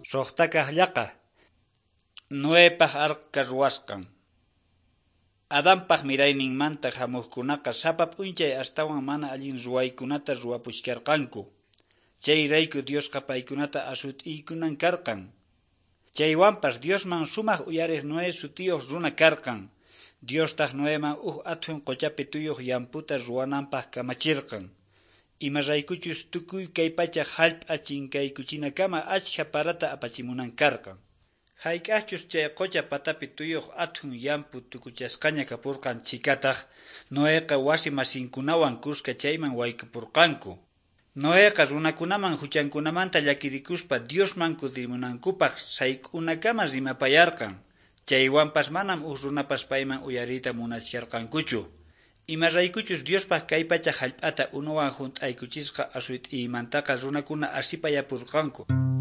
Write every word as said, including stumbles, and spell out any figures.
Soqtakaqllaqa Noépaq arka ruwasqan. Adanpaq mirayninmanta hamuqkunaqa sapa p'unchay astawan mana allin ruwaykunata ruwapuchkarqanku. Chayrayku Diosqa paykunata asut'iykunan karqan. Chaywanpas Diosman sumaq uyariq Noé sutiyuq runa karqan. Diostaq Noéman uj atun quchapi tuyuq llamputa ruwananpaq kamachirqan. Imaraykuchus tukuy kay pachaq hallp'achinkaykuchinakama achka parata apachimunan karqan. Hayk'aqchus chay qucha patapi tuyuq atun llampu tukuchasqaña kapurqan chikataq, Noéqa wasi masinkunawan kuska chayman wayk'upurqanku. Noéqa runakunaman huchankunamanta llakirikuspa Diosman kutimunankupaq sayk'unakama rimapayarqan. Chaywanpas manam uj runapas payman uyariyta munachkarqankuchu. Imaraykuchus Diospaq kay pachaq hallp'ata unuwan hunt'aykuchisqa asut'iymantaqa runakuna asipayapurqanku.